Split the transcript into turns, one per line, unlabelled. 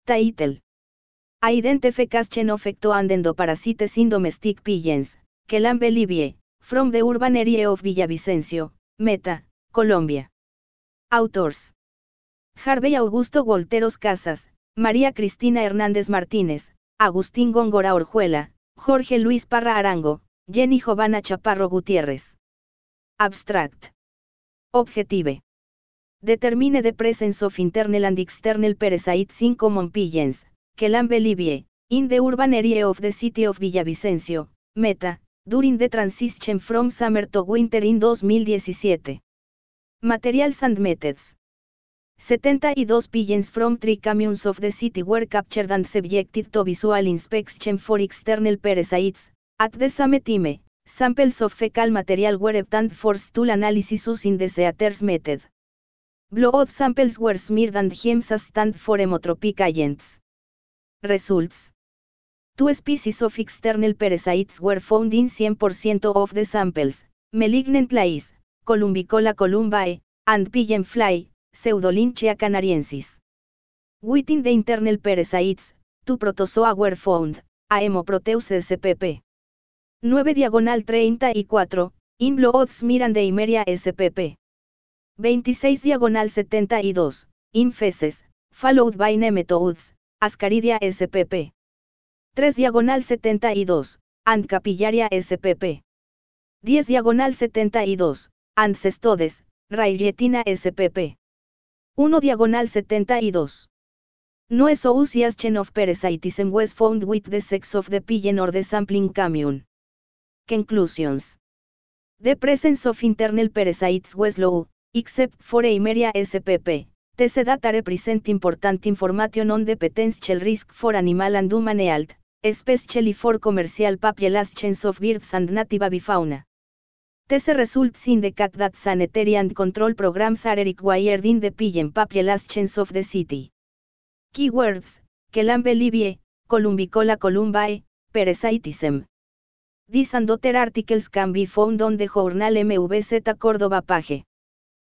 Title. Identification of ectoparasites in domestic pigeons, Kelan Belivie, from the urban area of Villavicencio, Meta, Colombia. Authors: Harvey Augusto Wolteros Casas, María Cristina Hernández Martínez, Agustín Góngora Orjuela, Jorge Luis Parra Arango, Jenny Jovana Chaparro Gutiérrez. Abstract. Objective. Determine the presence of internal and external parasites in common pigeons, Kelan Belivie, in the urban area of the city of Villavicencio, Meta, during the transition from summer to winter in 2017. Materials and methods. 72 pigeons from 3 communes of the city were captured and subjected to visual inspection for external parasites. At the same time, samples of fecal material were obtained for stool analysis using the Seatters method. Blood samples were smeared and hems as stand for hemotropic agents. Results. 2 species of external parasites were found in 100% of the samples, malignant lice, Columbicola columbae, and pigeon fly, Pseudolynchia canariensis. Within the internal parasites, 2 protozoa were found, a Hemoproteus spp. 9/34, in blood smear and Eimeria spp. 26/72, in feces, followed by nematodes, Ascaridia spp. 3/72, and Capillaria spp. 10/72, and Cestodes, Rairietina spp. 1/72. No association of parasitism was found with the sex of the pigeon or the sampling commune. Conclusions. The presence of internal parasites was low, except for Eimeria spp. These data represent important information on the potential risk for animal and human health, especially for commercial populations of birds and native avifauna. These results indicate that sanitary and control programs are required in the pigeon populations of the city. Keywords: Kelan Belivie, Columbicola columbae, parasitism. These and other articles can be found on the journal MVZ Córdoba page.